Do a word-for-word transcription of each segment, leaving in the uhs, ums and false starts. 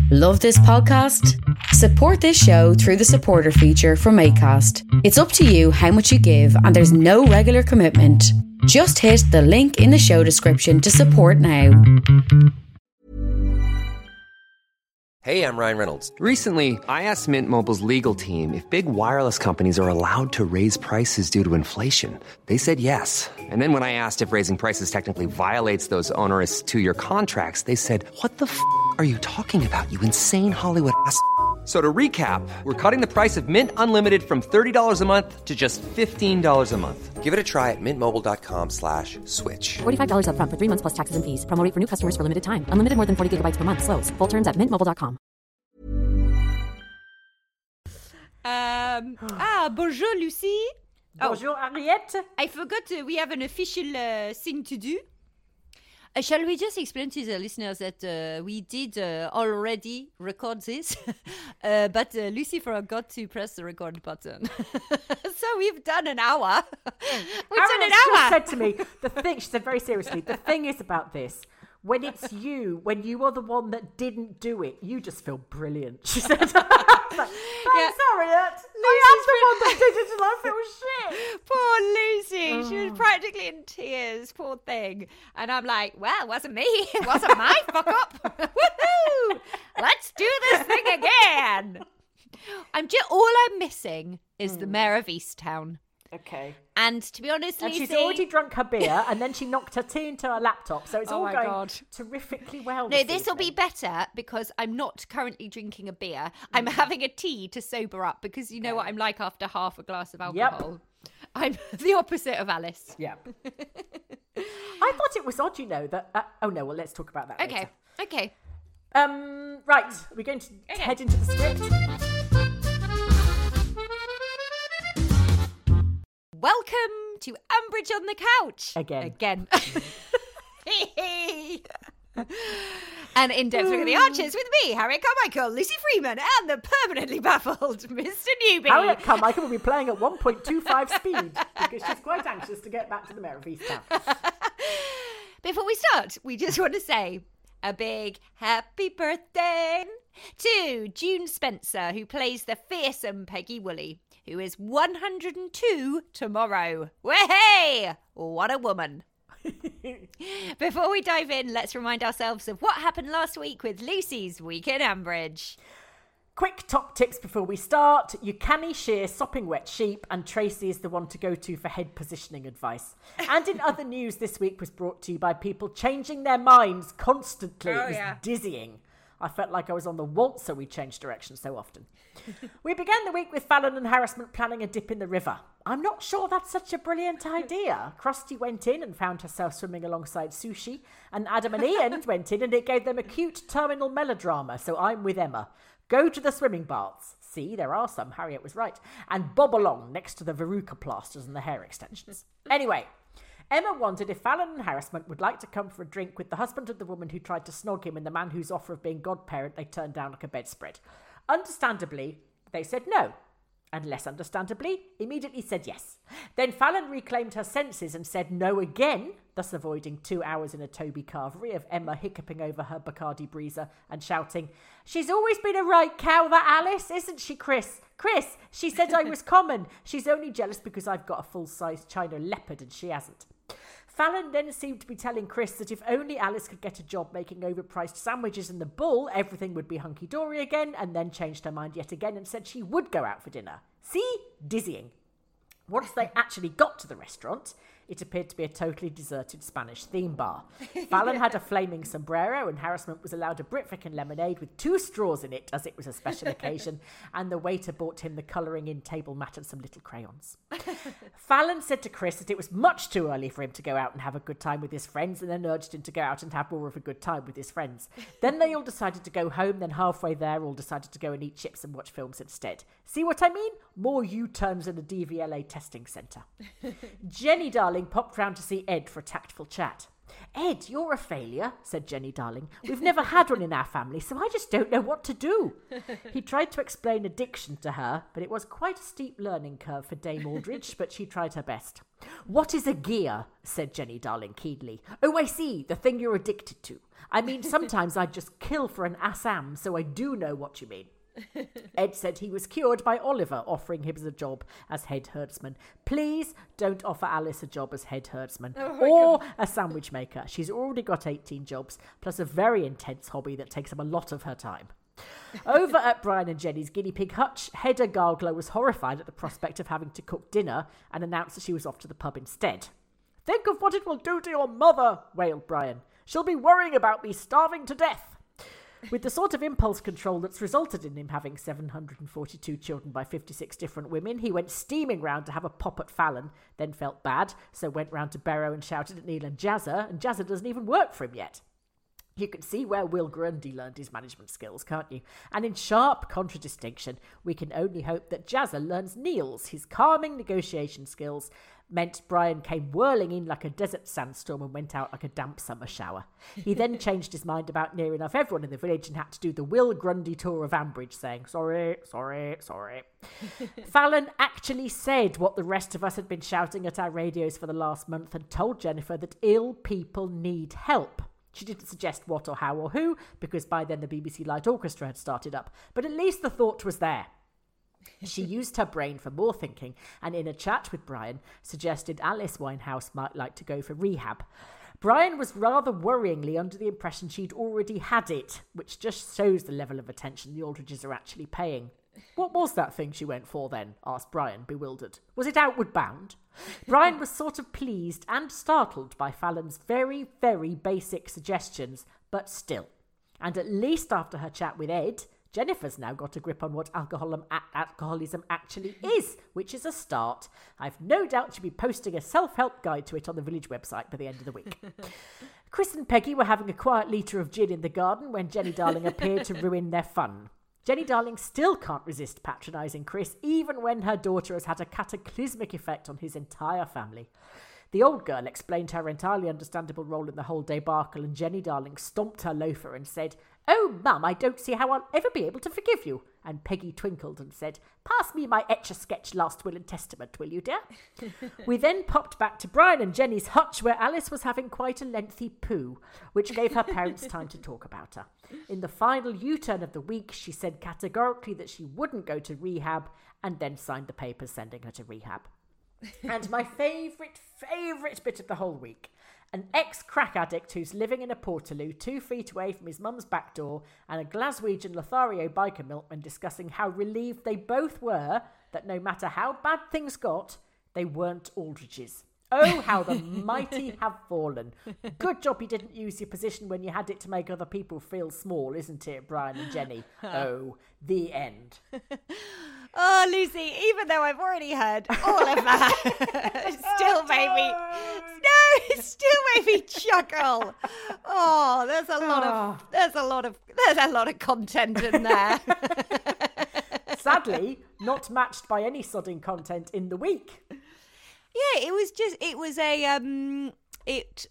Love this podcast? Support this show through the supporter feature from Acast. It's up to you how much you give and there's no regular commitment. Just hit the link in the show description to support now. Hey, I'm Ryan Reynolds. Recently, I asked Mint Mobile's legal team if big wireless companies are allowed to raise prices due to inflation. They said yes. And then when I asked if raising prices technically violates those onerous two-year contracts, they said, what the f*** are you talking about, you insane Hollywood ass f- So to recap, we're cutting the price of Mint Unlimited from thirty dollars a month to just fifteen dollars a month. Give it a try at mintmobile.com slash switch. forty-five dollars up front for three months plus taxes and fees. Promo rate for new customers for limited time. Unlimited more than forty gigabytes per month. Slows full terms at mint mobile dot com. Um, ah, bonjour, Lucy. Bonjour, oh, Henriette. I forgot uh, we have an official uh, thing to do. Uh, shall we just explain to the listeners that uh, we did uh, already record this, uh, but uh, Lucy forgot to press the record button. So we've done an hour. We've Aaron done an hour. said to me, the thing, she said very seriously, the thing is about this, when it's you, when you are the one that didn't do it, you just feel brilliant. She said, like, thanks, Yeah. Harriet. I am the one that did it and I feel shit. Poor Lucy. Oh. She was practically in tears. Poor thing. And I'm like, well, it wasn't me. It wasn't my fuck up. Woohoo! Let's do this thing again. I'm just, all I'm missing is mm. the mayor of Easttown. Okay. And to be honest, and Lucy, she's already drunk her beer and then she knocked her tea into her laptop. So it's oh all my going God. terrifically well. No, this, this will be evening. better because I'm not currently drinking a beer. I'm mm. having a tea to sober up because you know okay. what I'm like after half a glass of alcohol. Yep. I'm the opposite of Alice. Yeah. I thought it was odd, you know, that... Uh, oh, no, well, let's talk about that Okay, later. okay. Um, right, we're going to okay. head into the script. Welcome to Ambridge on the Couch. Again. Again. An in-depth look at the Archers with me, Harriet Carmichael, Lucy Freeman, and the permanently baffled Mister Newby. Harriet Carmichael will be playing at one point two five speed because she's quite anxious to get back to the Mayor of Easttown. Before we start, we just want to say a big happy birthday to June Spencer, who plays the fearsome Peggy Woolley, who is one hundred two tomorrow. Way! What a woman. Before we dive in, let's remind ourselves of what happened last week with Lucy's Week in Ambridge. Quick top tips before we start. You canny shear sopping wet sheep, and Tracy is the one to go to for head positioning advice. And in other news, this week was brought to you by people changing their minds constantly. Oh, it was yeah. dizzying. I felt like I was on the waltzer, we changed direction so often. We began the week with Fallon and Harassment planning a dip in the river. I'm not sure that's such a brilliant idea. Krusty went in and found herself swimming alongside Sushi, and Adam and Ian went in and it gave them a cute terminal melodrama, so I'm with Emma. Go to the swimming baths. See, there are some, Harriet was right. And bob along next to the Veruca plasters and the hair extensions. Anyway, Emma wondered if Fallon and Harassment would like to come for a drink with the husband of the woman who tried to snog him and the man whose offer of being godparent they turned down like a bedspread. Understandably, they said no. And less understandably, immediately said yes. Then Fallon reclaimed her senses and said no again, thus avoiding two hours in a Toby Carvery of Emma hiccuping over her Bacardi Breezer and shouting, "She's always been a right cow, that Alice, isn't she, Chris? Chris, she said I was common. She's only jealous because I've got a full-sized China leopard and she hasn't." Fallon then seemed to be telling Chris that if only Alice could get a job making overpriced sandwiches in the Bull, everything would be hunky-dory again, and then changed her mind yet again and said she would go out for dinner. See? Dizzying. Once they actually got to the restaurant, it appeared to be a totally deserted Spanish theme bar. Fallon had a flaming sombrero and Harassment was allowed a Britvic lemonade with two straws in it as it was a special occasion, and the waiter brought him the colouring-in table mat and some little crayons. Fallon said to Chris that it was much too early for him to go out and have a good time with his friends, and then urged him to go out and have more of a good time with his friends. Then they all decided to go home, then halfway there all decided to go and eat chips and watch films instead. See what I mean? More U-turns in a D V L A testing centre. Jenny, darling, popped round to see Ed for a tactful chat. Ed, you're a failure, said Jenny Darling. We've never had one in our family, so I just don't know what to do. He tried to explain addiction to her, but it was quite a steep learning curve for Dame Aldridge, but she tried her best. What is a gear? Said Jenny Darling keenly. Oh, I see, the thing you're addicted to. I mean, sometimes I'd just kill for an Assam, so I do know what you mean. Ed said he was cured by Oliver offering him a job as head herdsman. Please don't offer Alice a job as head herdsman oh or God. a sandwich maker. She's already got eighteen jobs, plus a very intense hobby that takes up a lot of her time. Over at Brian and Jenny's guinea pig hutch, Hedda Gargler was horrified at the prospect of having to cook dinner and announced that she was off to the pub instead. Think of what it will do to your mother, wailed Brian. She'll be worrying about me starving to death. With the sort of impulse control that's resulted in him having seven hundred forty-two children by fifty-six different women, he went steaming round to have a pop at Fallon, then felt bad, so went round to Barrow and shouted at Neil and Jazza, and Jazza doesn't even work for him yet. You can see where Will Grundy learned his management skills, can't you? And in sharp contradistinction, we can only hope that Jazza learns Neil's. His calming negotiation skills meant Brian came whirling in like a desert sandstorm and went out like a damp summer shower. He then changed his mind about near enough everyone in the village and had to do the Will Grundy tour of Ambridge, saying, sorry, sorry, sorry. Fallon actually said what the rest of us had been shouting at our radios for the last month and told Jennifer that ill people need help. She didn't suggest what or how or who, because by then the B B C Light Orchestra had started up, but at least the thought was there. She used her brain for more thinking, and in a chat with Brian, suggested Alice Winehouse might like to go for rehab. Brian was rather worryingly under the impression she'd already had it, which just shows the level of attention the Aldridges are actually paying. What was that thing she went for then? Asked Brian, bewildered. Was it Outward Bound? Brian was sort of pleased and startled by Fallon's very, very basic suggestions, but still. And at least after her chat with Ed, Jennifer's now got a grip on what alcoholism, alcoholism actually is, which is a start. I've no doubt she'll be posting a self-help guide to it on the village website by the end of the week. Chris and Peggy were having a quiet litre of gin in the garden when Jenny Darling appeared to ruin their fun. Jenny Darling still can't resist patronising Chris, even when her daughter has had a cataclysmic effect on his entire family. The old girl explained her entirely understandable role in the whole debacle, and Jenny Darling stomped her loafer and said, "Oh, Mum, I don't see how I'll ever be able to forgive you." And Peggy twinkled and said, "Pass me my Etch-a-Sketch last will and testament, will you, dear?" We then popped back to Brian and Jenny's hutch, where Alice was having quite a lengthy poo, which gave her parents time to talk about her. In the final U-turn of the week, she said categorically that she wouldn't go to rehab, and then signed the papers sending her to rehab. And my favourite, favourite bit of the whole week. An ex-crack addict who's living in a Portaloo two feet away from his mum's back door, and a Glaswegian Lothario biker milkman discussing how relieved they both were that no matter how bad things got, they weren't Aldridges. Oh, how the mighty have fallen. Good job you didn't use your position when you had it to make other people feel small, isn't it, Brian and Jenny? Oh, the end. Oh, Lucy, even though I've already heard all of that, it still made me, no, it still made me chuckle. Oh, there's a lot of, there's a lot of, there's a lot of content in there. Sadly, not matched by any sodding content in the week. Yeah, it was just, it was a, um, it,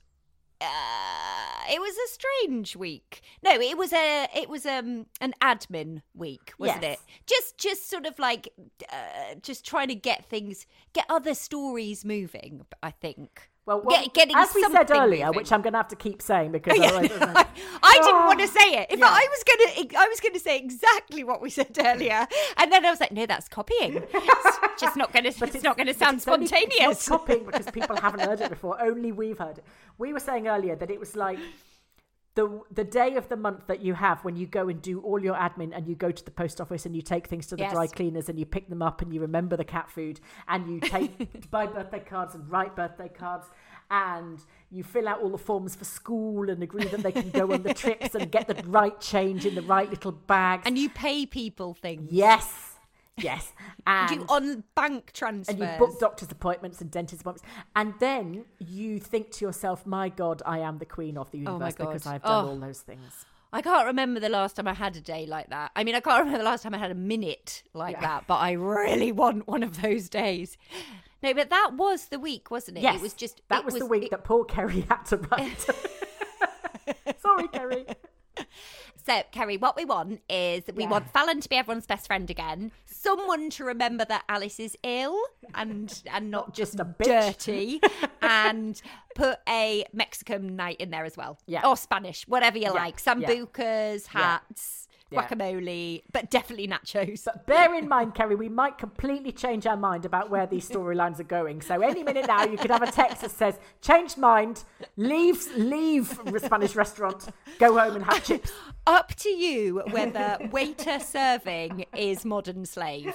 uh, it was a strange week. No, it was a, it was um an admin week, wasn't Yes. it? Just, just sort of like, uh, just trying to get things, get other stories moving, I think. Well, well Get, getting as we said something earlier, moving. which I'm going to have to keep saying because Yeah, otherwise... no, I, I didn't Oh, want to say it. In yeah. fact, I was going to, I was going to say exactly what we said earlier, and then I was like, no, that's copying. It's just not going to. It's, not going to but sound it's only- spontaneous. It's not copying because people haven't heard it before. Only we've heard it. We were saying earlier that it was like the the day of the month that you have when you go and do all your admin and you go to the post office and you take things to the Yes. dry cleaners and you pick them up and you remember the cat food and you take buy birthday cards and write birthday cards. And you fill out all the forms for school and agree that they can go on the trips and get the right change in the right little bags. And you pay people things. yes, yes. And do on bank transfers. and you book doctor's appointments and dentist appointments. And then you think to yourself, my God, I am the queen of the Oh my universe because God. I've done Oh. all those things. I can't remember the last time I had a day like that. I mean, I can't remember the last time I had a minute like Yeah. that, but I really want one of those days. No, but that was the week, wasn't it? Yes, It was just... that it was, was the week it- that poor Kerry had to write. Sorry, Kerry. So, Kerry, what we want is we Yeah. want Fallon to be everyone's best friend again. Someone to remember that Alice is ill and and not, Not just just a bitch. dirty, and put a Mexican night in there as well. Yeah. Or Spanish, whatever you Yeah. like. Sambucas, hats, Yeah. guacamole, but definitely nachos. But bear in mind, Kerry, we might completely change our mind about where these storylines are going. So any minute now, you could have a text that says, changed mind, leave, leave the Spanish restaurant, go home and have chips. Up to you whether waiter serving is modern slave.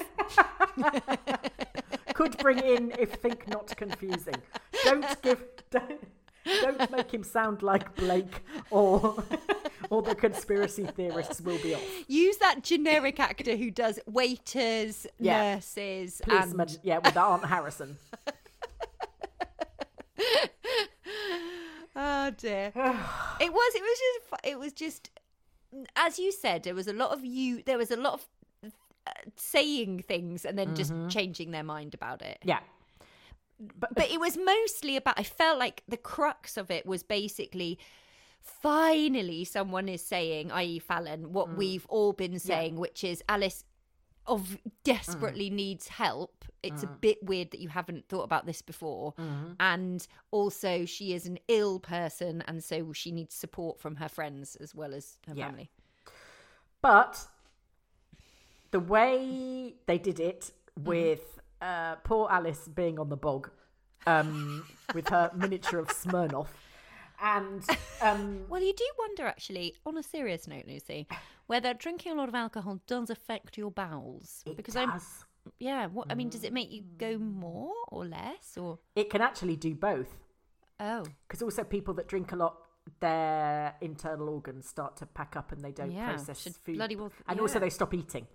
Could bring in if think not confusing. Don't give... Don't, don't make him sound like Blake or or the conspiracy theorists will be off. Use that generic actor who does waiters, Yeah. nurses, Policeman, and yeah, with Aunt Harrison. oh dear. it was. It was just. fu- It was just. As you said, there was a lot of you. There was a lot of uh, saying things and then just changing their mind about it. Yeah. But but it was mostly about. I felt like the crux of it was basically. Finally, someone is saying, that is, Fallon, what we've all been saying, which is Alice of desperately needs help. It's a bit weird that you haven't thought about this before. And also she is an ill person, and so she needs support from her friends as well as her Yeah. family. But the way they did it with uh, poor Alice being on the bog um, with her miniature of Smirnoff. And um, Well, you do wonder, actually, on a serious note, Lucy, whether drinking a lot of alcohol does affect your bowels. it because does. I'm, yeah, what I mean, does it make you go more or less, or It can actually do both. oh, Because also people that drink a lot, their internal organs start to pack up and they don't Yeah, process should food. bloody well- and also yeah. they stop eating.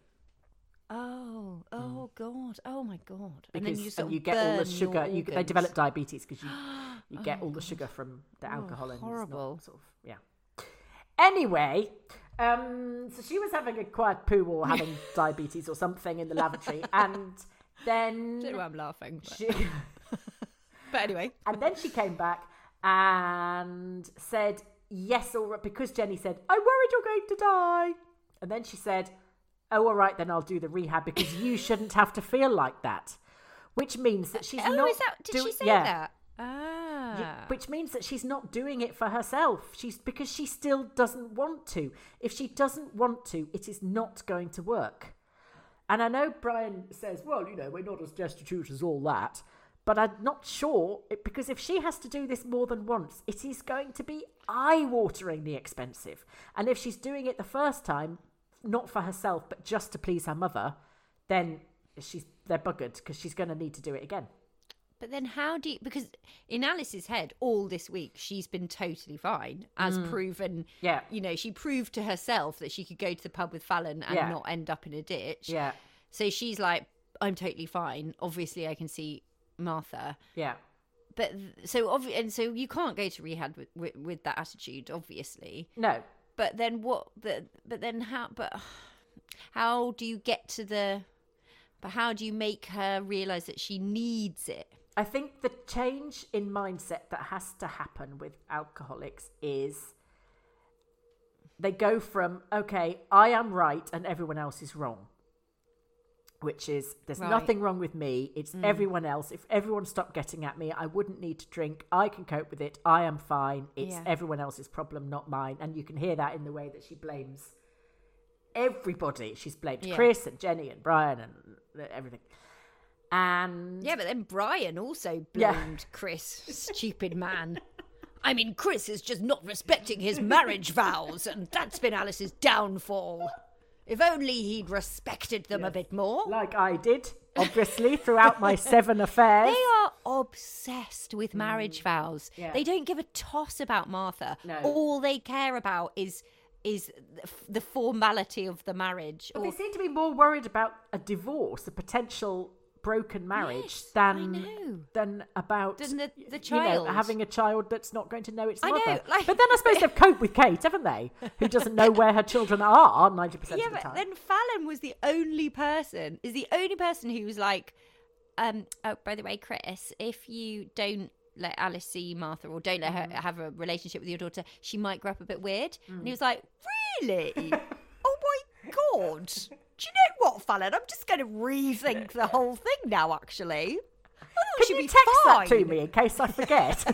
oh, oh God, oh my God, and Because then you, sort and you of get all the burn sugar. your You, they organs. develop diabetes because you you get Oh, all the sugar from the alcohol and it's not horrible. sort of yeah. Anyway, um, so she was having a quiet poo or having diabetes or something in the lavatory, and then I don't know why I'm laughing, but, she, but anyway, and then she came back and said yes, all right, because Jenny said, "I'm worried you're going to die," and then she said, "Oh, all right, then I'll do the rehab because you shouldn't have to feel like that," which means that she's oh, not. is that? Did do- she say yeah. that? Ah, Yeah, which means that she's not doing it for herself. She's because she still doesn't want to. If she doesn't want to, it is not going to work. And I know Brian says, well, you know, we're not as destitute as all that. But I'm not sure, it- because if she has to do this more than once, it is going to be eye-wateringly expensive. And if she's doing it the first time, not for herself, but just to please her mother, then she's they're buggered because she's going to need to do it again. but then how do you? Because in Alice's head, all this week she's been totally fine, as proven. Yeah. you know, she proved to herself that she could go to the pub with Fallon and Yeah. not end up in a ditch. Yeah, So she's like, I'm totally fine. Obviously, I can see Martha. yeah. But so obvi- and so you can't go to rehab with, with, with that attitude, obviously. No, But then what? But, but then how? But how do you get to the? But how do you make her realize that she needs it? I think the change in mindset that has to happen with alcoholics is they go from, okay, I am right and everyone else is wrong. Which is, there's Right. nothing wrong with me. It's everyone else. If everyone stopped getting at me, I wouldn't need to drink. I can cope with it. I am fine. It's Yeah. everyone else's problem, not mine. And you can hear that in the way that she blames everybody. She's blamed Yeah. Chris and Jenny and Brian and everything. And Yeah, but then Brian also Yeah. blamed Chris, stupid man. I mean, Chris is just not respecting his marriage vows, and that's been Alice's downfall. If only he'd respected them a bit more. like I did, obviously, throughout my seven affairs. They are obsessed with marriage vows. Yeah. They don't give a toss about Martha. No. All they care about is is the formality of the marriage. But Or- they seem to be more worried about a divorce, a potential broken marriage, Yes, than I know. than about Than the- the you know, child. having a child that's not going to know its I know, mother. like- But then I suppose they've coped with Kate, haven't they? Who doesn't know where her children are ninety percent yeah, of the but time. then Fallon was the only person, is the only person who was like, um, oh, by the way, Chris, if you don't let Alice see Martha or don't let her Mm. have a relationship with your daughter, she might grow up a bit weird. And he was like, really? Oh my God. Do you know what, Fallon? I'm just going to rethink the whole thing now, actually. I thought it Can should you be text fine. that to me in case I forget?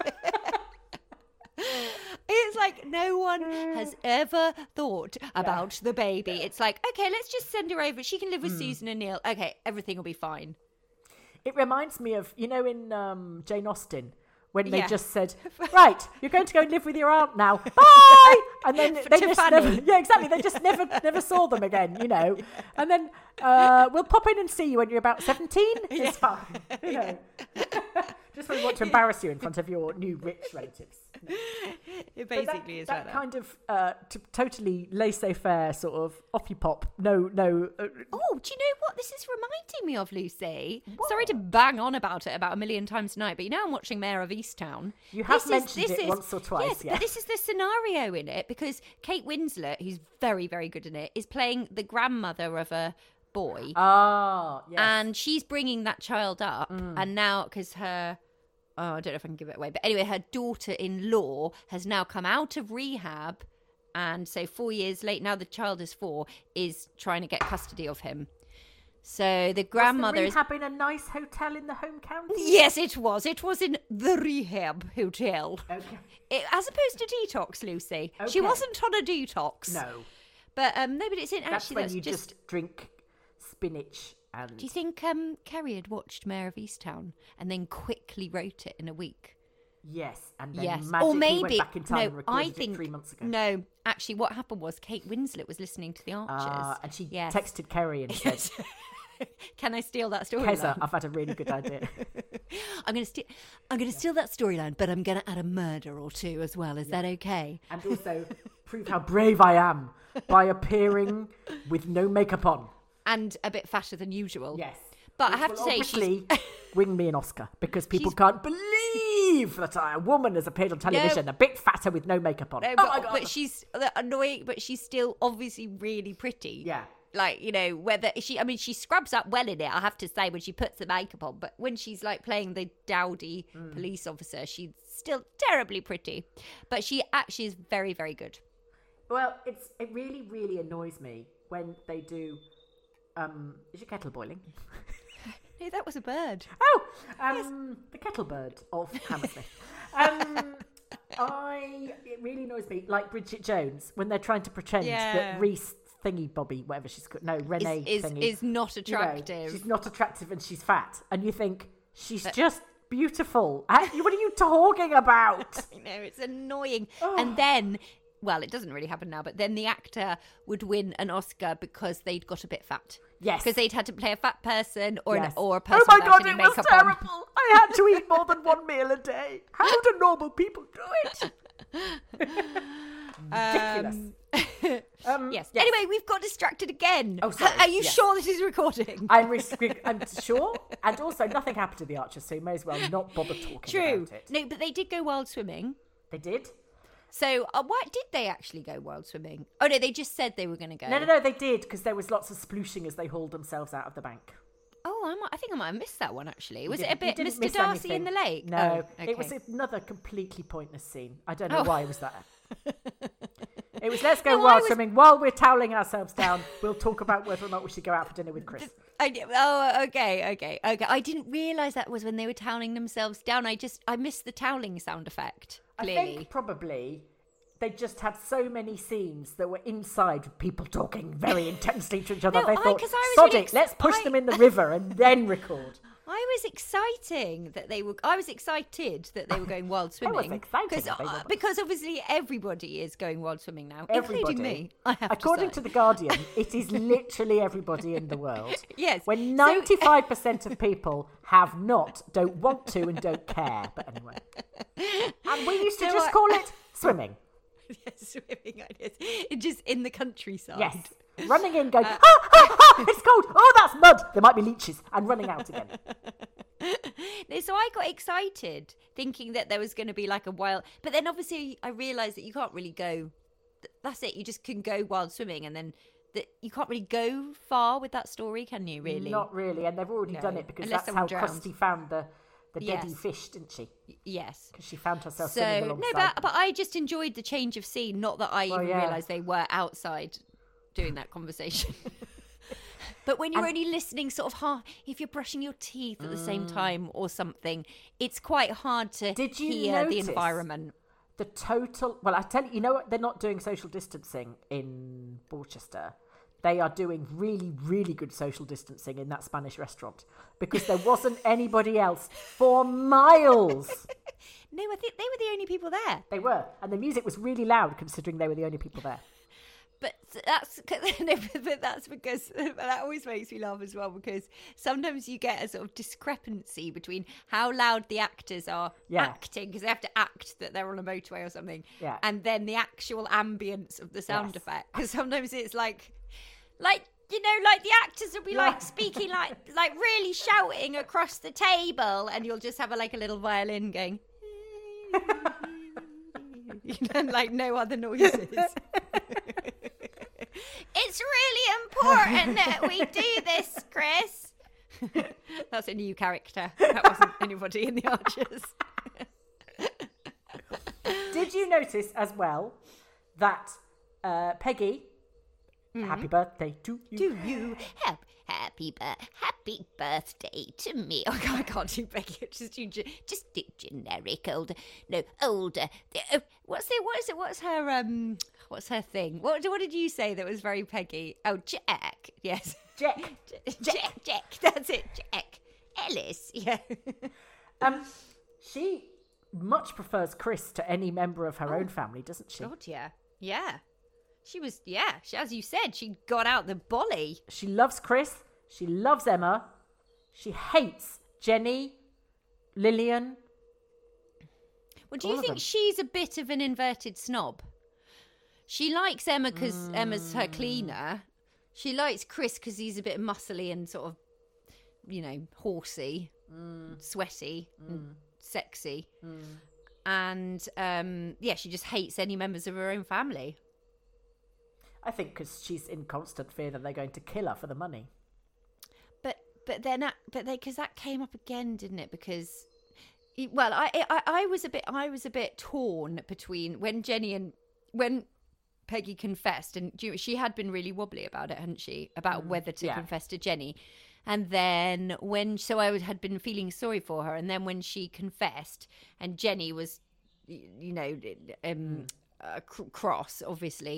It's like no one has ever thought about the baby. It's like, okay, let's just send her over. She can live with Susan and Neil. Okay, everything will be fine. It reminds me of, you know, in um, Jane Austen, when they Yeah. just said, right, you're going to go and live with your aunt now. Bye! And then they To just Fanny. never, yeah, exactly. They just never, never saw them again, you know. And then uh, we'll pop in and see you when you're about seventeen. It's fine, you know. Just when we want to embarrass you in front of your new rich relatives. It But basically that, is that like that. kind of uh, t- totally laissez-faire sort of offy pop. No, no. Uh, Oh, do you know what this is reminding me of, Lucy? Sorry to bang on about it about a million times tonight, but you know I'm watching Mayor of Easttown. You have This is- mentioned this it is- once or twice, Yes, yeah. but this is the scenario in it because Kate Winslet, who's very, very good in it, is playing the grandmother of a boy. Ah, yes. And she's bringing that child up, and now because her, oh, I don't know if I can give it away, but anyway, her daughter-in-law has now come out of rehab, and so four years late, now the child is four, is trying to get custody of him. So the grandmother was is. the rehab in a nice hotel in the home county? Yes, it was. It was in the rehab hotel. Okay. It, as opposed to detox, Lucy. She Okay. wasn't on a detox. No. But um, no, but it's in That's actually when that's you just. just drink spinach and... Do you think um, Kerry had watched Mayor of Easttown and then quickly wrote it in a week? Yes, and then Yes, magically or maybe went back in time no. and recorded I think it three months ago. no. Actually, what happened was Kate Winslet was listening to the Archers, Ah, and she Yes. texted Kerry and said, Can I steal that story? Keza, I've had a really good idea. I'm going to steal. I'm going to steal that storyline, but I'm going to add a murder or two as well. Is that okay? And also prove how brave I am by appearing with no makeup on. And a bit fatter than usual. Yes. But I Which have will to say, she's obviously win me an Oscar because people She's- can't believe that a woman has appeared on television a bit fatter with no makeup on. No, oh but, my God. but she's uh, annoying, but she's still obviously really pretty. Yeah. Like, you know, whether she, I mean, she scrubs up well in it, I have to say, when she puts the makeup on. But when she's like playing the dowdy Mm. police officer, she's still terribly pretty. But she actually is very, very good. Well, it's it really, really annoys me when they do. Um, is your kettle boiling? No, that was a bird. Oh, um, the kettle bird of Hammersmith. um, I it really annoys me, like Bridget Jones, when they're trying to pretend Yeah. that Reese Thingy Bobby, whatever she's called, no, Renee Is, is, Thingy, is not you know, attractive. she's not attractive and she's fat, and you think she's just beautiful. Uh, What are you talking about? I know, it's annoying. And then, well, it doesn't really happen now, but then the actor would win an Oscar because they'd got a bit fat. Yes. Because they'd had to play a fat person or, Yes. an, or a person oh my without God, any it was makeup on. terrible. I had to eat more than one meal a day. How do normal people do it? Ridiculous. Um, Yes. Anyway, we've got distracted again. Oh, sorry. Are you Yes. sure this is recording? I'm, ris- I'm sure. And also, nothing happened to the Archers, so you may as well not bother talking True. about it. No, but they did go wild swimming. They did? So, uh, why did they actually go wild swimming? Oh no, they just said they were going to go. No, no, no, they did, because there was lots of splooshing as they hauled themselves out of the bank. Oh, I, might, I think I might have missed that one actually. Was You it a didn't- you bit didn't Mister miss Darcy in anything. the lake? No, Oh, it was okay. another completely pointless scene. I don't know Oh. why it was that. It was, let's go No, I wild was- swimming while we're toweling ourselves down. We'll talk about whether or not we should go out for dinner with Chris. I did, oh, okay, okay, okay. I didn't realise that was when they were toweling themselves down. I just, I missed the toweling sound effect, I clearly. think probably they just had so many scenes that were inside with people talking very intensely to each other. No, they I- thought, 'cause I was sod really it, ex- let's push I- them in the river and then record. I was exciting that they were. I was excited that they were going wild I was swimming. excited because that they were- uh, because obviously everybody is going wild swimming now, Everybody. including me. I have According to, to say. The Guardian, it is literally everybody in the world. Yes, When so- ninety-five percent of people have not, don't want to, and don't care. But anyway. And we used to So just I- call it swimming. Yes, swimming. I guess. It just in the countryside. Yes. Running in, going, Uh, ah, ah, ah, it's cold. Oh, that's mud. There might be leeches. And running out again. No, so I got excited thinking that there was going to be like a wild, but then obviously I realised that you can't really go. th- That's it. You just can go wild swimming, and then that you can't really go far with that story, can you? Really, Not really, and they've already No. done it because Unless that's how someone drowned. Krusty found the the deady Yes. fish, didn't she? yes. Because she found herself So swimming no, alongside. but them. but I just enjoyed the change of scene. Not that I Well, even yeah. realised they were outside doing that conversation. But when you're And- only listening, sort of, ha, if you're brushing your teeth at the Mm. same time or something, it's quite hard to Did you hear the notice environment. The total. Well, I tell you, you know what? They're not doing social distancing in Borchester. They are doing really, really good social distancing in that Spanish restaurant because there wasn't anybody else for miles. No, I think they were the only people there. They were, and the music was really loud considering they were the only people there. But that's no, but that's because that always makes me laugh as well, because sometimes you get a sort of discrepancy between how loud the actors are Yeah. acting, because they have to act that they're on a motorway or something, Yeah. and then the actual ambience of the sound Yes. effect. Because sometimes it's like, like you know, like the actors will be Yeah. like speaking like like really shouting across the table, and you'll just have a, like a little violin going, you know, like no other noises. It's really important that we do this, Chris. That's a new character. That wasn't anybody in the Archers. Did you notice as well that uh, Peggy, happy birthday to you. Do you have happy bir- happy birthday to me? Oh God, I can't do Becky. Just do ge- just do generic older. No, older. Uh, what's it? What is it? What's her um? What's her thing? What what did you say that was very Peggy? Oh, Jack. Yes. Jack. Jack. Jack. That's it. Jack. Ellis. Yeah. Um, she much prefers Chris to any member of her Oh. own family, doesn't she? God, yeah. Yeah. She was, yeah, she, as you said, she got out the bolly. She loves Chris. She loves Emma. She hates Jenny, Lillian. Well, do All you of think them. she's a bit of an inverted snob? She likes Emma because Emma's her cleaner. She likes Chris because he's a bit muscly and sort of, you know, horsey, sweaty, and sexy. And, um, yeah, she just hates any members of her own family. I think because she's in constant fear that they're going to kill her for the money. But but then that, but they because that came up again, didn't it? Because well, I, I I was a bit I was a bit torn between when Jenny and when Peggy confessed, and do you- she had been really wobbly about it, hadn't she? About whether to yeah. confess to Jenny. And then when so I had been feeling sorry for her, and then when she confessed, and Jenny was, y- you know, um, uh, cr- cross, obviously.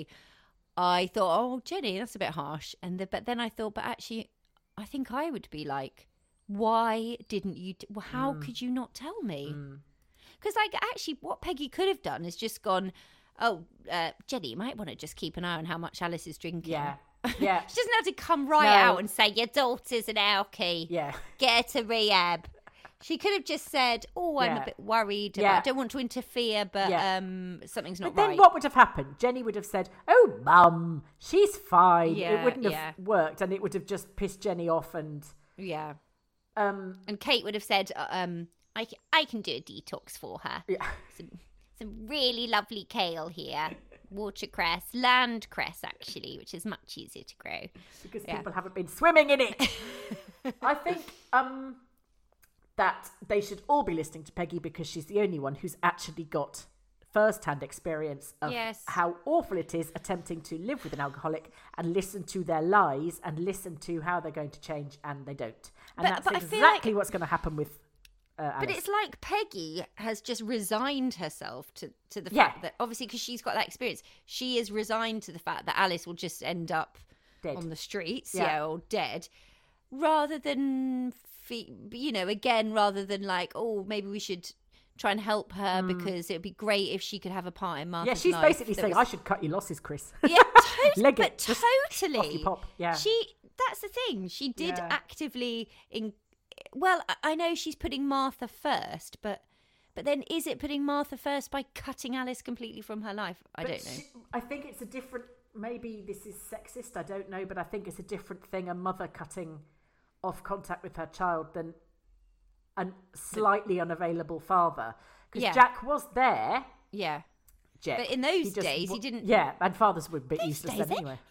I thought, oh, Jenny, that's a bit harsh. And the, but then I thought, but actually, I think I would be like, why didn't you? T- well, how could you not tell me? Because, like, actually, what Peggy could have done is just gone, oh, uh, Jenny, you might want to just keep an eye on how much Alice is drinking. Yeah. Yeah. She doesn't have to come right No. out and say, your daughter's an alky. Yeah. Get her to rehab. She could have just said, oh, I'm Yeah. a bit worried. Yeah. About, I don't want to interfere, but Yeah. um, something's not But then right. what would have happened? Jenny would have said, oh, Mum, she's fine. Yeah, it wouldn't have yeah. worked, and it would have just pissed Jenny off. And Yeah. um, And Kate would have said, uh, um, I, c- I can do a detox for her. yeah. Some, some really lovely kale here. Watercress, land cress, actually, which is much easier to grow. because Yeah. people haven't been swimming in it. I think um, that they should all be listening to Peggy because she's the only one who's actually got first-hand experience of Yes. how awful it is attempting to live with an alcoholic and listen to their lies and listen to how they're going to change, and they don't. And But- that's but I feel exactly like- what's going to happen with uh, But Alice. it's like Peggy has just resigned herself to, to the Yeah. fact that, obviously, because she's got that experience, she is resigned to the fact that Alice will just end up Dead. on the streets, Yeah. yeah, or dead, rather than, fe- you know, again, rather than like, oh, maybe we should try and help her because it would be great if she could have a part in Martha's Mm. Yeah, she's life basically that saying, was- I should cut your losses, Chris. Yeah, totally. Leg but it, just totally. off you pop, yeah. She. That's the thing. She did Yeah. actively. In, well, I- I know she's putting Martha first, but but then is it putting Martha first by cutting Alice completely from her life? I But don't know. she- I think it's a different, maybe this is sexist, I don't know, but I think it's a different thing, a mother cutting off contact with her child than a slightly unavailable father. Because Yeah. Jack was there, Yeah. Jack. But in those just days, he wa- didn't- Yeah, and fathers were a bit Those useless days, then eh? anyway.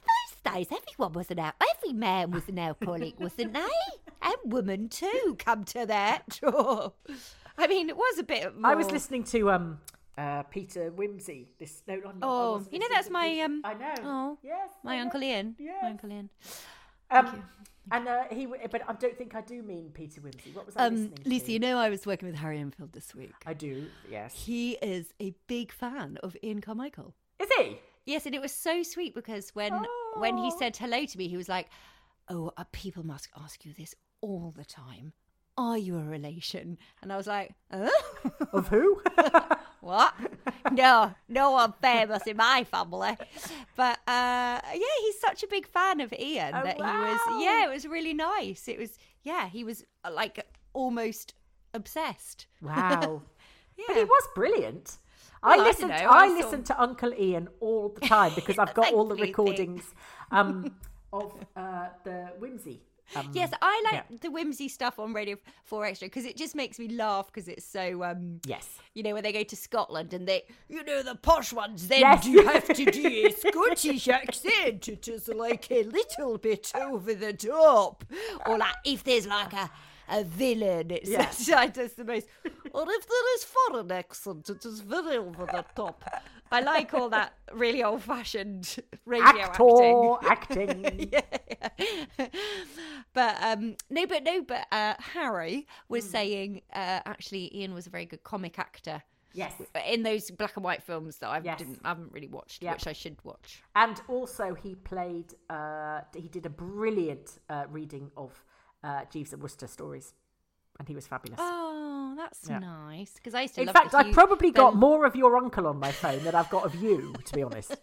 days, everyone was an al- every man was an alcoholic, wasn't they? And woman too, come to that. I mean, it was a bit more... I was listening to um uh, Peter Wimsey. This no, not, Oh, you know that's my um. I know. Oh, yes, my I Uncle know. Ian. Yes. My Uncle Ian. Um, and uh, he, w- but I don't think I do mean Peter Wimsey. What was I Um, listening to? Lisa, you know I was working with Harry Enfield this week. I do. Yes. He is a big fan of Ian Carmichael. Is he? Yes, and it was so sweet because when when he said hello to me, he was like, "Oh, uh, people must ask you this all the time. Are you a relation?" And I was like, "Huh? Of who? What? No, no one famous in my family." But uh, yeah, he's such a big fan of Ian Oh, that wow. he was. Yeah, it was really nice. It was. Yeah, he was uh, like almost obsessed. Wow. Yeah. But he was brilliant. Well, I I listened. don't I, know, I saw- listened to Uncle Ian all the time because I've got all the Thankfully, recordings um, of uh, the Whimsy. Um, Yes, I like yeah. the whimsy stuff on Radio four Extra because it just makes me laugh because it's so, um, Yes. you know, when they go to Scotland and they, you know, the posh ones then Yes. do have to do a Scottish accent. It is like a little bit over the top. Or like if there's like a, a villain, it's Yeah. just the most, or if there is foreign accent, it is very over the top. I like all that really old-fashioned radio Actor acting. acting. yeah. But um no but no but uh Harry was Hmm. saying uh actually Ian was a very good comic actor Yes. in those black and white films that I Yes. didn't I haven't really watched, Yeah. which I should watch. And also he played. Uh, he did a brilliant uh, reading of uh, Jeeves and Wooster stories, and he was fabulous. Oh, that's Yeah. nice because I used to In love fact, the I've Hugh- probably got the- more of your uncle on my phone than I've got of you, to be honest.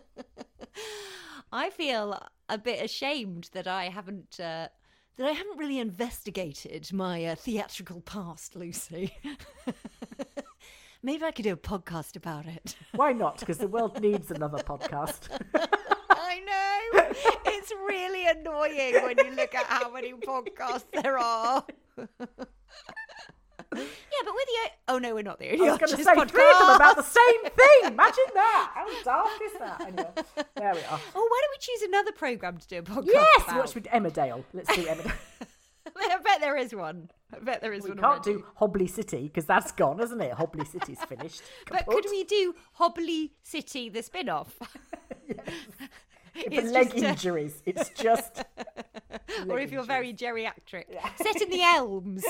I feel a bit ashamed that I haven't uh, that I haven't really investigated my uh, theatrical past, Lucy. Maybe I could do a podcast about it. Why not? Because the world needs another podcast. I know. It's really annoying when you look at how many podcasts there are. Yeah, but we're the... O- oh, no, we're not the only I was going to Archers say podcast. three of them about the same thing. Imagine that. How daft is that? Anyway, there we are. Oh, why don't we choose another programme to do a podcast Yes, about? watch with Emmerdale. Let's do Emmerdale. I bet there is one. I bet there is We one can't already. do Hobley City because that's gone, isn't it? Hobley City's finished. But Kaput. could we do Hobley City, the spin-off? For It's leg just, uh, injuries, it's just. or if you're very geriatric. Set in the Elms.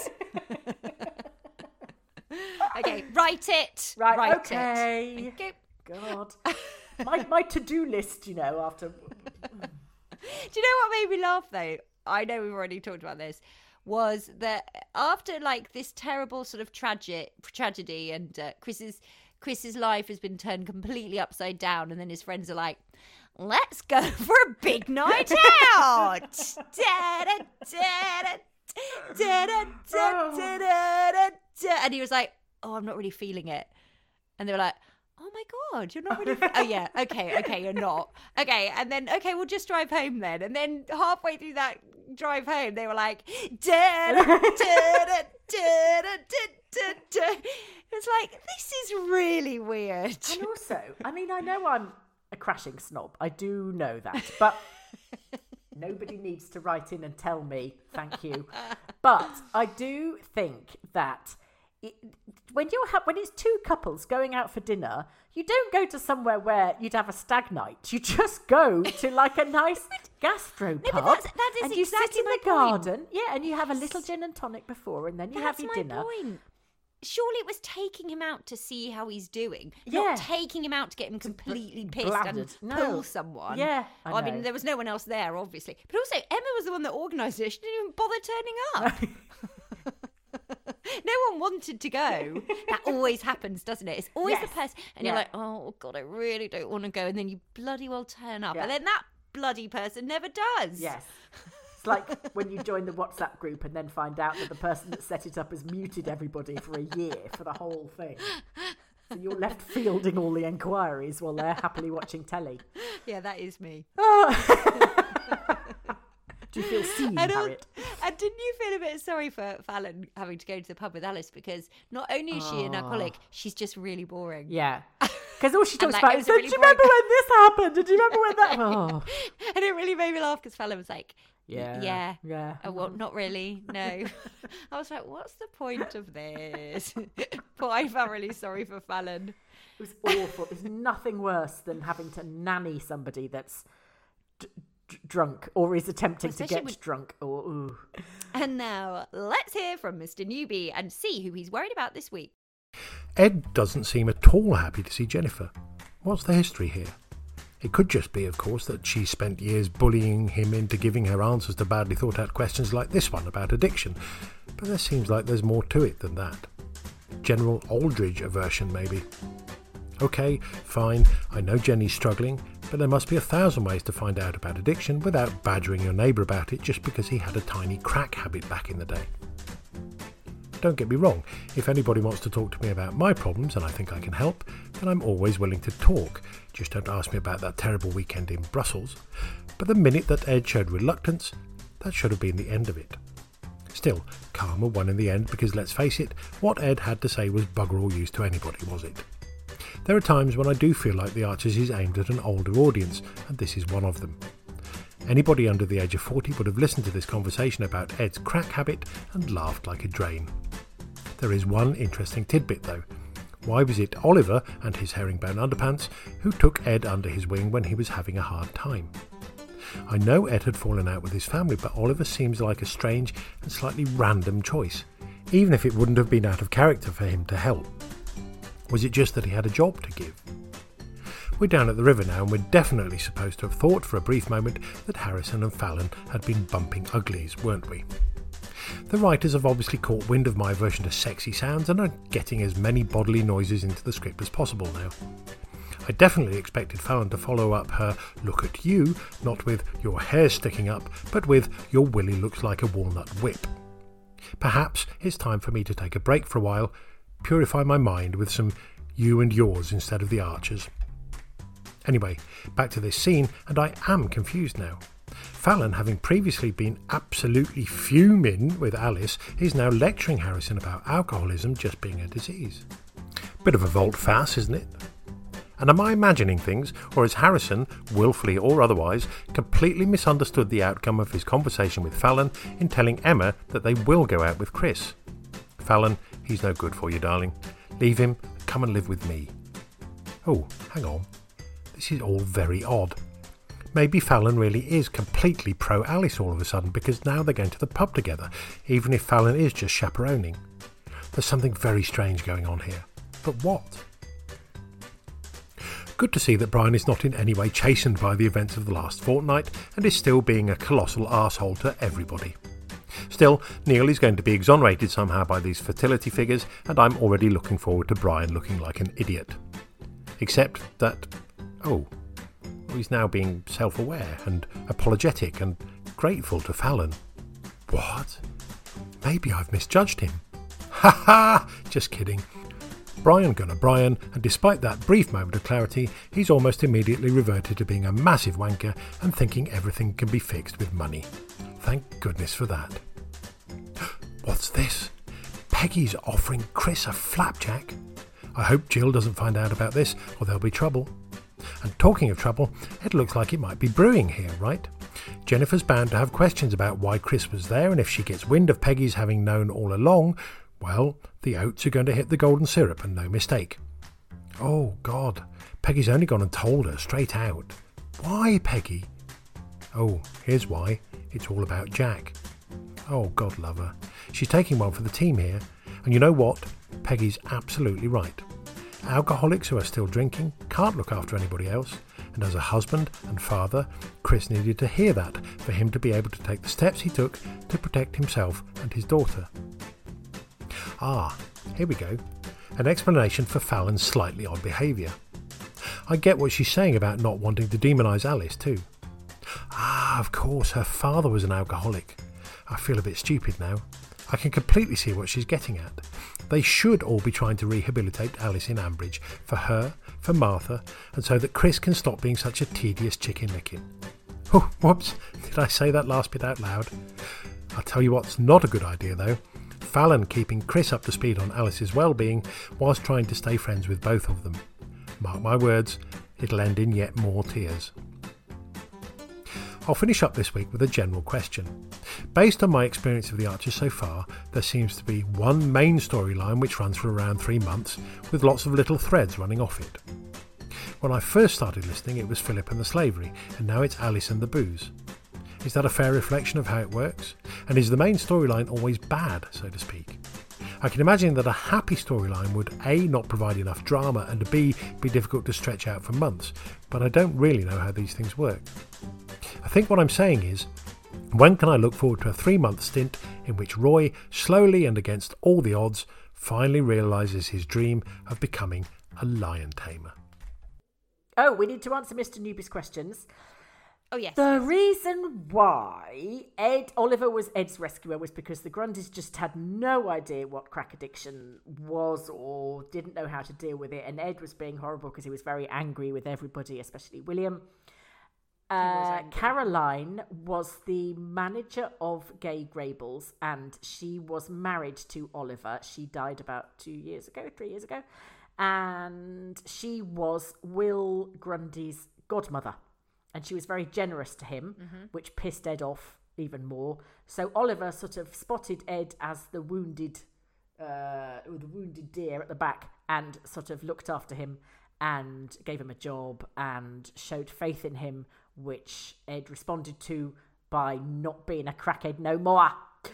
Okay, write it. Right, write okay. It. Okay. God. My, my to-do list, you know, after... Do you know what made me laugh though? I know we've already talked about this. Was that after like this terrible sort of tragic tragedy, and uh, Chris's Chris's life has been turned completely upside down, and then his friends are like, "Let's go for a big night out." Da-da, da-da, da-da, da-da, da-da, da. And he was like, "Oh, I'm not really feeling it," and they were like, "Oh my God, you're not really..." Fe- oh yeah, okay, okay, you're not. Okay, and then, okay, we'll just drive home then. And then halfway through that drive home, they were like, da da da da da da da da. It's like, this is really weird. And also, I mean, I know I'm a crashing snob. I do know that. But nobody needs to write in and tell me, thank you. But I do think that... It, when you have when it's two couples going out for dinner, you don't go to somewhere where you'd have a stag night. You just go to like a nice gastro but pub, that's- that is and you exactly sit in my the point. garden, yeah, and you have a little gin and tonic before, and then you That's have your my dinner. point. Surely it was taking him out to see how he's doing, Yeah. not taking him out to get him completely pissed bladdered. and No. pull someone. Yeah, I Well, I know. mean, there was no one else there, obviously. But also, Emma was the one that organised it. She didn't even bother turning up. No one wanted to go. That always happens, doesn't it? It's always Yes. the person, and Yeah. you're like, "Oh God, I really don't want to go," and then you bloody well turn up, Yeah. and then that bloody person never does. Yes. It's like when you join the WhatsApp group and then find out that the person that set it up has muted everybody for a year for the whole thing. So you're left fielding all the enquiries while they're happily watching telly. Yeah, that is me. Do you feel seen, And, al- Harriet? and didn't you feel a bit sorry for Fallon having to go to the pub with Alice because not only is she an alcoholic, she's just really boring. Yeah. Because all she talks like, about it is, was a did really you remember boring- when this happened? Did you remember when that... Oh. And it really made me laugh because Fallon was like, Yeah. yeah. Yeah. Oh, well, not really. No. I was like, what's the point of this? But I felt really sorry for Fallon. It was awful. There's nothing worse than having to nanny somebody that's d- d- drunk or is attempting to Especially get when- drunk. Or ooh. And now let's hear from Mister Newbie and see who he's worried about this week. Ed doesn't seem at all happy to see Jennifer. What's the history here? It could just be, of course, that she spent years bullying him into giving her answers to badly thought out questions like this one about addiction, but there seems like there's more to it than that. General Aldridge aversion, maybe. Okay, fine, I know Jenny's struggling, but there must be a thousand ways to find out about addiction without badgering your neighbour about it just because he had a tiny crack habit back in the day. Don't get me wrong, if anybody wants to talk to me about my problems and I think I can help, then I'm always willing to talk. Just don't ask me about that terrible weekend in Brussels. But the minute that Ed showed reluctance, that should have been the end of it. Still, karma won in the end because, let's face it, what Ed had to say was bugger all use to anybody, was it? There are times when I do feel like The Archers is aimed at an older audience, and this is one of them. Anybody under the age of forty would have listened to this conversation about Ed's crack habit and laughed like a drain. There is one interesting tidbit though. Why was it Oliver and his herringbone underpants who took Ed under his wing when he was having a hard time? I know Ed had fallen out with his family, but Oliver seems like a strange and slightly random choice, even if it wouldn't have been out of character for him to help. Was it just that he had a job to give? We're down at the river now, and we're definitely supposed to have thought for a brief moment that Harrison and Fallon had been bumping uglies, weren't we? The writers have obviously caught wind of my aversion to sexy sounds and are getting as many bodily noises into the script as possible now. I definitely expected Fallon to follow up her "look at you" not with "your hair sticking up," but with "your willy looks like a walnut whip." Perhaps it's time for me to take a break for a while, purify my mind with some "you and yours" instead of the Archers. Anyway, back to this scene, and I am confused now. Fallon, having previously been absolutely fuming with Alice, is now lecturing Harrison about alcoholism just being a disease. Bit of a volte-face, isn't it? And am I imagining things, or has Harrison, willfully or otherwise, completely misunderstood the outcome of his conversation with Fallon in telling Emma that they will go out with Chris? Fallon, he's no good for you, darling. Leave him, come and live with me. Oh, hang on. This is all very odd. Maybe Fallon really is completely pro-Alice all of a sudden because now they're going to the pub together, even if Fallon is just chaperoning. There's something very strange going on here. But what? Good to see that Brian is not in any way chastened by the events of the last fortnight and is still being a colossal arsehole to everybody. Still, Neil is going to be exonerated somehow by these fertility figures, and I'm already looking forward to Brian looking like an idiot. Except that... oh... he's now being self-aware and apologetic and grateful to Fallon. What? Maybe I've misjudged him. Ha ha! Just kidding. Brian gonna Brian, and despite that brief moment of clarity, he's almost immediately reverted to being a massive wanker and thinking everything can be fixed with money. Thank goodness for that. What's this? Peggy's offering Chris a flapjack? I hope Jill doesn't find out about this, or there'll be trouble. And talking of trouble, it looks like it might be brewing here, right? Jennifer's bound to have questions about why Chris was there, and if she gets wind of Peggy's having known all along, well, the oats are going to hit the golden syrup, and no mistake. Oh, God, Peggy's only gone and told her straight out. Why, Peggy? Oh, here's why. It's all about Jack. Oh, God love her. She's taking one for the team here, and you know what? Peggy's absolutely right. Alcoholics who are still drinking can't look after anybody else, and as a husband and father, Chris needed to hear that for him to be able to take the steps he took to protect himself and his daughter. Ah, here we go. An explanation for Fallon's slightly odd behaviour. I get what she's saying about not wanting to demonise Alice too. Ah, of course, her father was an alcoholic. I feel a bit stupid now. I can completely see what she's getting at. They should all be trying to rehabilitate Alice in Ambridge, for her, for Martha, and so that Chris can stop being such a tedious chicken licking. Oh, whoops, did I say that last bit out loud? I'll tell you what's not a good idea though. Fallon keeping Chris up to speed on Alice's well-being whilst trying to stay friends with both of them. Mark my words, it'll end in yet more tears. I'll finish up this week with a general question. Based on my experience of The Archers so far, there seems to be one main storyline which runs for around three months, with lots of little threads running off it. When I first started listening, it was Philip and the slavery, and now it's Alice and the booze. Is that a fair reflection of how it works? And is the main storyline always bad, so to speak? I can imagine that a happy storyline would A, not provide enough drama, and B, be difficult to stretch out for months, but I don't really know how these things work. I think what I'm saying is, when can I look forward to a three-month stint in which Roy, slowly and against all the odds, finally realises his dream of becoming a lion tamer? Oh, we need to answer Mister Newby's questions. Oh, yes. The reason why Ed Oliver was Ed's rescuer was because the Grundys just had no idea what crack addiction was or didn't know how to deal with it, and Ed was being horrible because he was very angry with everybody, especially William. Uh, Caroline was the manager of Gay Grables, and she was married to Oliver. She died about two years ago, three years ago, and she was Will Grundy's godmother, and she was very generous to him, mm-hmm. which pissed Ed off even more. So Oliver sort of spotted Ed as the wounded, uh, the wounded deer at the back, and sort of looked after him and gave him a job and showed faith in him, which Ed responded to by not being a crackhead no more.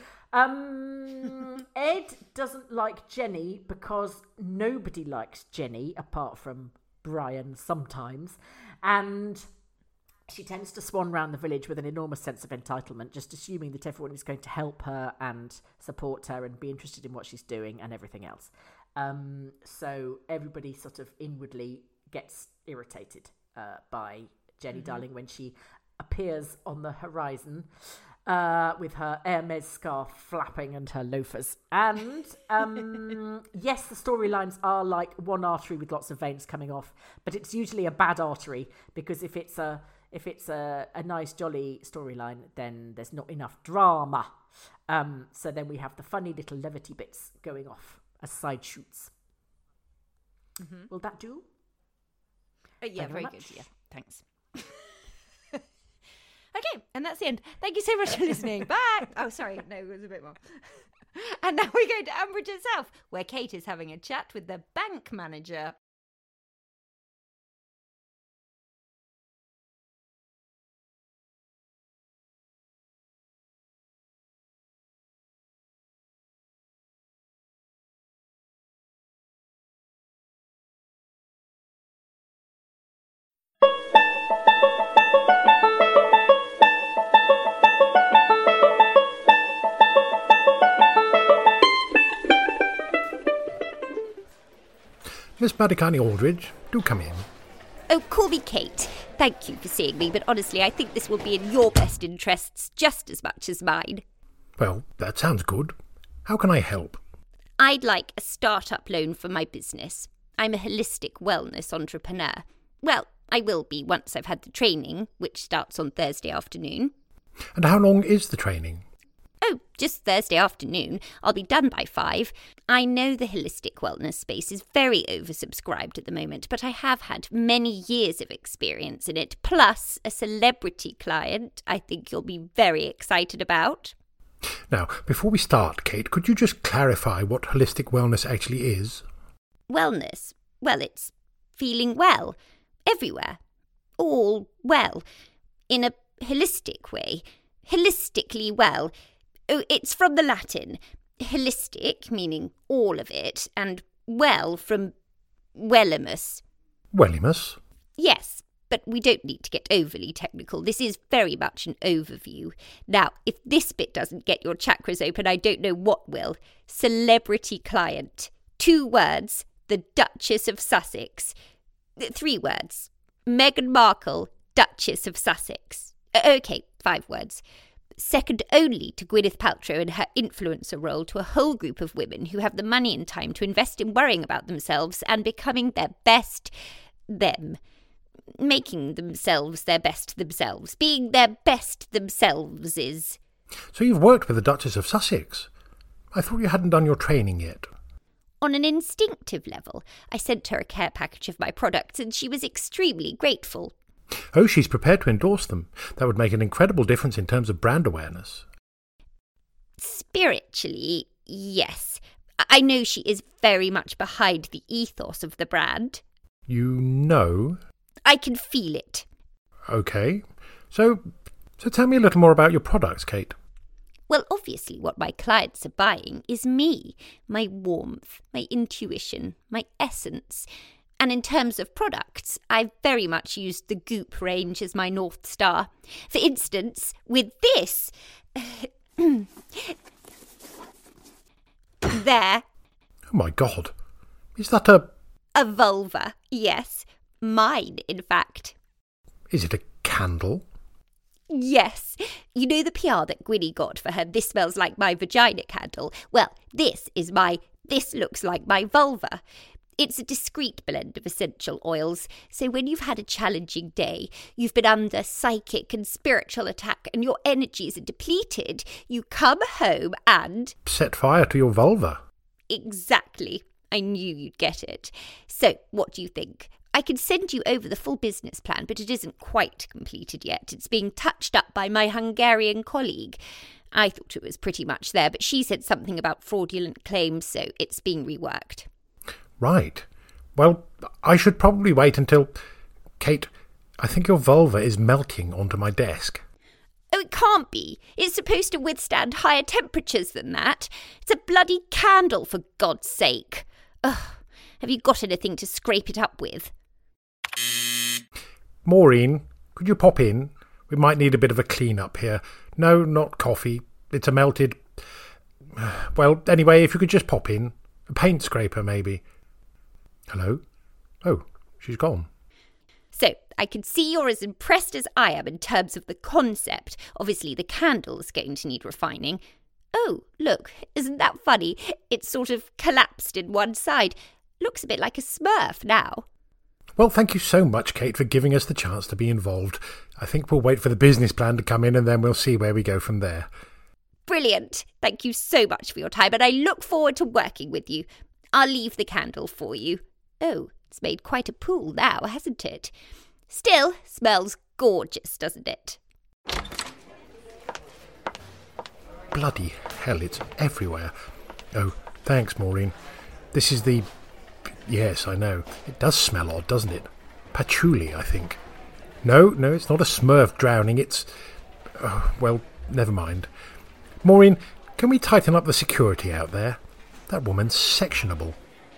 Um, Ed doesn't like Jenny because nobody likes Jenny apart from Brian sometimes, and she tends to swan round the village with an enormous sense of entitlement, just assuming that everyone is going to help her and support her and be interested in what she's doing and everything else. Um, so everybody sort of inwardly gets irritated uh, by Jenny mm-hmm. Darling when she appears on the horizon uh, with her Hermes scarf flapping and her loafers. And um, yes, the storylines are like one artery with lots of veins coming off, but it's usually a bad artery, because if it's a if it's a, a nice jolly storyline, then there's not enough drama. Um, so then we have the funny little levity bits going off as side shoots. Mm-hmm. Will that do? Uh, yeah, Thank very you good. Yeah, thanks. Okay, and that's the end. Thank you so much for listening. Bye. Oh, sorry. No, it was a bit more. And now we go to Ambridge itself, where Kate is having a chat with the bank manager. Miss Madikani Aldridge, do come in. Oh, call me Kate. Thank you for seeing me, but honestly, I think this will be in your best interests just as much as mine. Well, that sounds good. How can I help? I'd like a start-up loan for my business. I'm a holistic wellness entrepreneur. Well, I will be once I've had the training, which starts on Thursday afternoon. And how long is the training? Oh, just Thursday afternoon. I'll be done by five. I know the holistic wellness space is very oversubscribed at the moment, but I have had many years of experience in it, plus a celebrity client I think you'll be very excited about. Now, before we start, Kate, could you just clarify what holistic wellness actually is? Wellness? Well, it's feeling well. Everywhere. All well. In a holistic way. Holistically well. Oh, it's from the Latin. Holistic, meaning all of it, and well from wellimus. Wellimus? Yes, but we don't need to get overly technical. This is very much an overview. Now, if this bit doesn't get your chakras open, I don't know what will. Celebrity client. Two words. The Duchess of Sussex. Three words. Meghan Markle, Duchess of Sussex. Okay, five words. Second only to Gwyneth Paltrow and her influencer role to a whole group of women who have the money and time to invest in worrying about themselves and becoming their best them. Making themselves their best themselves. Being their best themselves is... So you've worked with the Duchess of Sussex? I thought you hadn't done your training yet. On an instinctive level, I sent her a care package of my products and she was extremely grateful. Oh, she's prepared to endorse them. That would make an incredible difference in terms of brand awareness. Spiritually, yes. I know she is very much behind the ethos of the brand. You know? I can feel it. Okay. So, so tell me a little more about your products, Kate. Well, obviously what my clients are buying is me, my warmth, my intuition, my essence. And in terms of products, I've very much used the Goop range as my North Star. For instance, with this... there. Oh my God. Is that a... A vulva, yes. Mine, in fact. Is it a candle? Yes. You know the P R that Gwynnie got for her This Smells Like My Vagina candle? Well, this is my This Looks Like My Vulva. It's a discreet blend of essential oils, so when you've had a challenging day, you've been under psychic and spiritual attack and your energies are depleted, you come home and... Set fire to your vulva. Exactly. I knew you'd get it. So, what do you think? I can send you over the full business plan, but it isn't quite completed yet. It's being touched up by my Hungarian colleague. I thought it was pretty much there, but she said something about fraudulent claims, so it's being reworked. Right. Well, I should probably wait until... Kate, I think your vulva is melting onto my desk. Oh, it can't be. It's supposed to withstand higher temperatures than that. It's a bloody candle, for God's sake. Ugh. Have you got anything to scrape it up with? Maureen, could you pop in? We might need a bit of a clean-up here. No, not coffee. It's a melted... Well, anyway, if you could just pop in. A paint scraper, maybe. Hello? Oh, she's gone. So, I can see you're as impressed as I am in terms of the concept. Obviously, the candle's going to need refining. Oh, look, isn't that funny? It's sort of collapsed in one side. Looks a bit like a Smurf now. Well, thank you so much, Kate, for giving us the chance to be involved. I think we'll wait for the business plan to come in and then we'll see where we go from there. Brilliant. Thank you so much for your time and I look forward to working with you. I'll leave the candle for you. Oh, it's made quite a pool now, hasn't it? Still, smells gorgeous, doesn't it? Bloody hell, it's everywhere. Oh, thanks, Maureen. This is the... Yes, I know. It does smell odd, doesn't it? Patchouli, I think. No, no, it's not a Smurf drowning. It's... Oh, well, never mind. Maureen, can we tighten up the security out there? That woman's sectionable.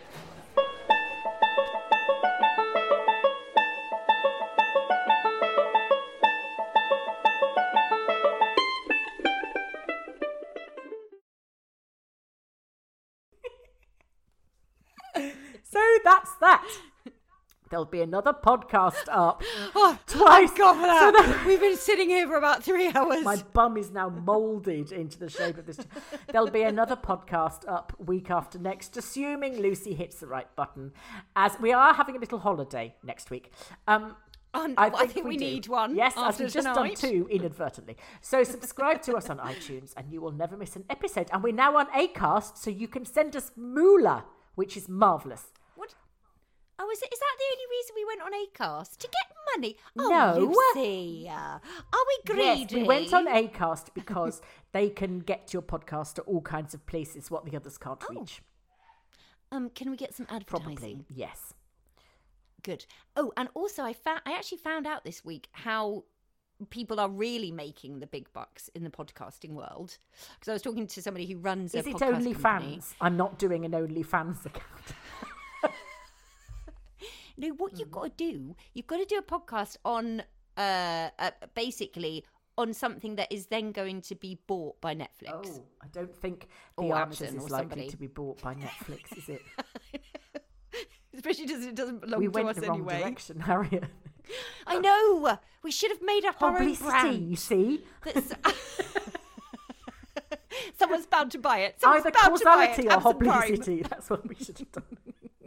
So that's that. There'll be another podcast up. Oh, twice. Thank God for that. So that- We've been sitting here for about three hours. My bum is now moulded into the shape of this. There'll be another podcast up week after next, assuming Lucy hits the right button, as we are having a little holiday next week. Um, Oh, I well, think, I think we, do. need one. Yes, as after we've just tonight. done two inadvertently. So subscribe to us on iTunes and you will never miss an episode. And we're now on Acast, so you can send us moolah, which is marvellous. What? Oh, is, it, is that the only reason we went on Acast? To get money? Oh, No. Lucy. Are we greedy? Yes, we went on Acast because they can get your podcast to all kinds of places what the others can't Oh. reach. Um, can we get some advertising? Probably, yes. Good. Oh, and also I found I actually found out this week how people are really making the big bucks in the podcasting world. Because I was talking to somebody who runs a Is it podcast OnlyFans? company. I'm not doing an OnlyFans account. No, what you've got to do, you've got to do a podcast on, uh, uh, basically, on something that is then going to be bought by Netflix. Oh, I don't think The Or Archers Amazon is or likely somebody. to be bought by Netflix, is it? Especially because it doesn't belong we to went us in the wrong anyway. direction, Harriet. I know. We should have made up our own Publicity, brand. you see? That's- Someone's bound to buy it. Someone's Either bound to buy it. causality or Amazon Prime. publicity. That's what we should have done.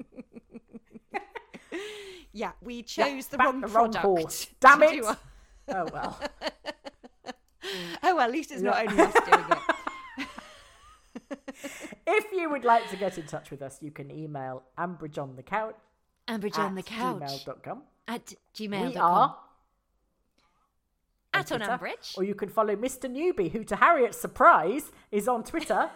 Yeah, we chose the back wrong the wrong product. horse. Damn to it. do our- Oh, well. Oh, well, at least it's not Yeah. only us doing it. If you would like to get in touch with us, you can email Ambridge on the couch. Ambridge on the couch. gmail dot com. At gmail dot com. We are at on Twitter, Ambridge. or you can follow Mister Newbie, who, to Harriet's surprise, is on Twitter.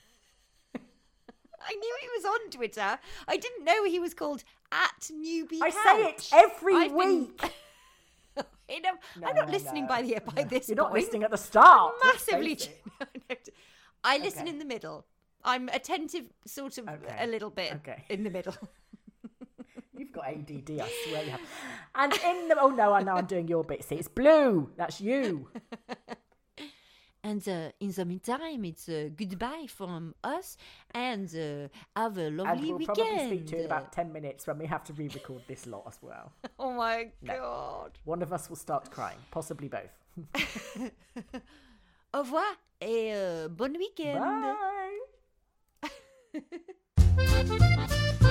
I knew he was on Twitter. I didn't know he was called at Newbie. I Couch. say it every I've week. Been... you know, No, I'm not no, listening no. by the by No. this You're point. not listening at the start. let's Massively. face it. I listen Okay. in the middle. I'm attentive, sort of Okay. a little bit Okay. in the middle. You've got A D D, I swear you have. And in the oh no, I know I'm doing your bit. See, it's Blue. That's you. And uh, in the meantime, it's uh, goodbye from us, and uh, have a lovely And we'll weekend. probably speak to you in about ten minutes when we have to re-record this lot as well. Oh my No. god! One of us will start crying, possibly both. Au revoir et euh, bon weekend. Bye.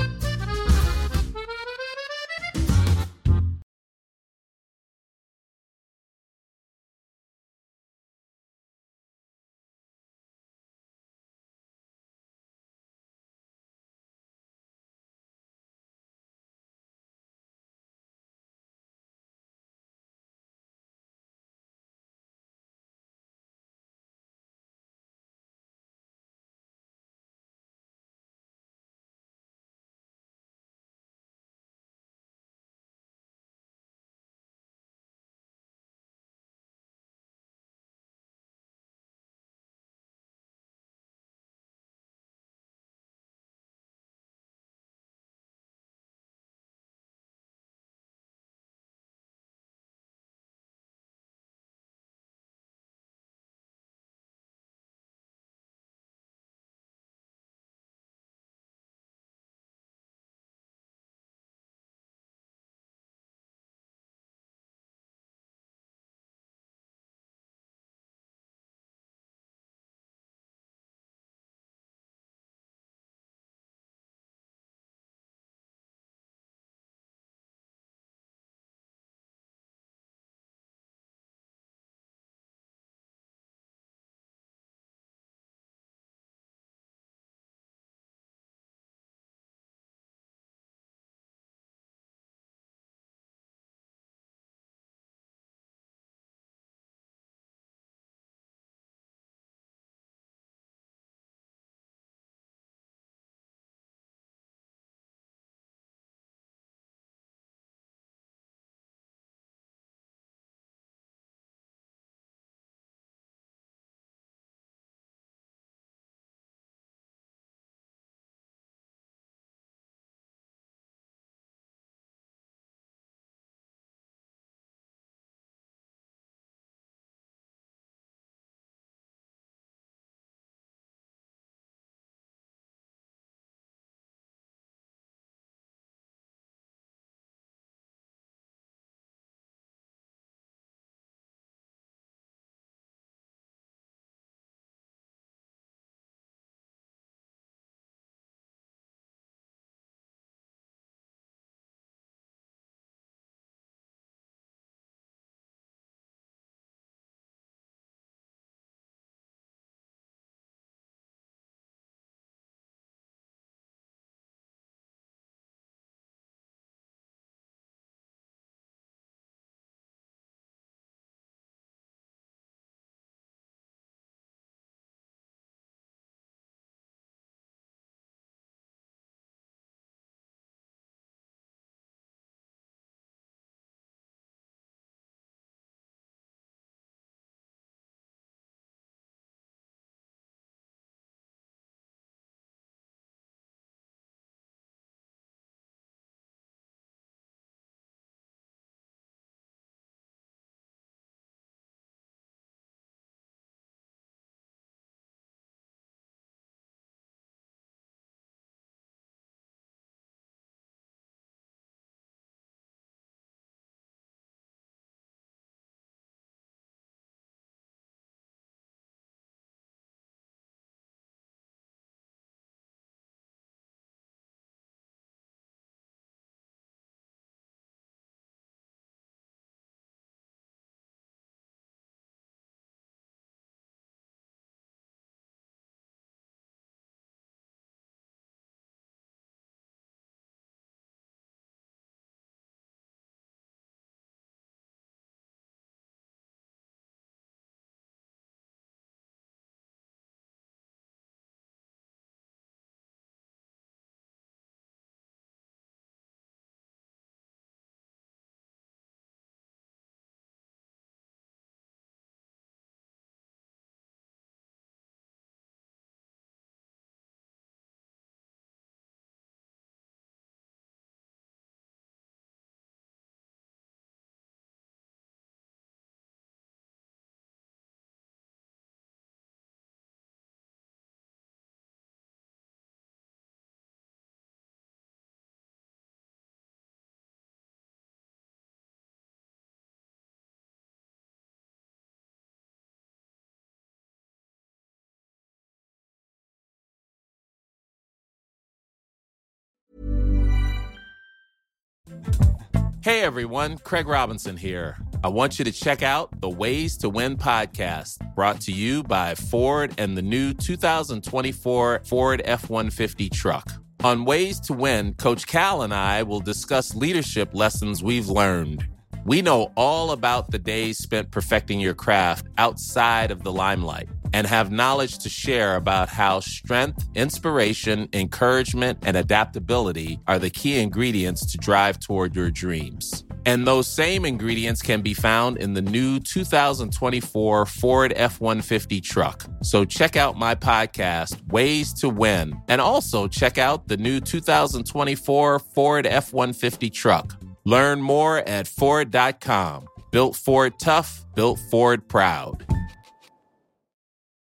Hey everyone, Craig Robinson here. I want you to check out the Ways to Win podcast, brought to you by Ford and the new two thousand twenty-four Ford F one fifty truck. On Ways to Win, Coach Cal and I will discuss leadership lessons we've learned. We know all about the days spent perfecting your craft outside of the limelight and have knowledge to share about how strength, inspiration, encouragement, and adaptability are the key ingredients to drive toward your dreams. And those same ingredients can be found in the new two thousand twenty-four Ford F one fifty truck. So check out my podcast, Ways to Win, and also check out the new two thousand twenty-four Ford F one fifty truck. Learn more at Ford dot com. Built Ford tough, built Ford proud.